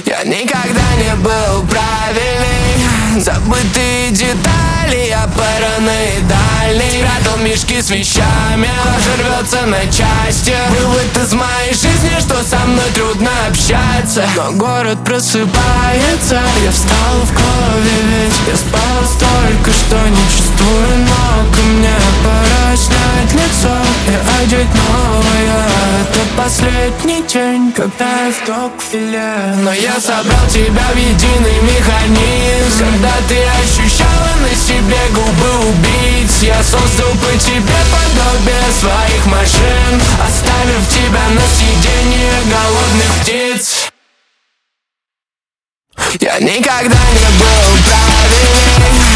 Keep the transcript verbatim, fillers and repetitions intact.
Я никогда не был правильный. Забытые детали, я параноидальный. Спрятал мешки с вещами, кожа рвется на части. Вывод из моей жизни, что со мной трудно общаться. Но город просыпается, я встал в крови, ведь я спал столько, что не чувствую ног. И мне пора снять лицо и одеть новое. Это последний день, когда я в ток-филе. Но я собрал тебя в единый механизм. Когда ты ощущала на себе губы убийц, я создал по тебе подобие своих машин, оставив тебя на съедение голодных птиц. Я никогда не был правильный.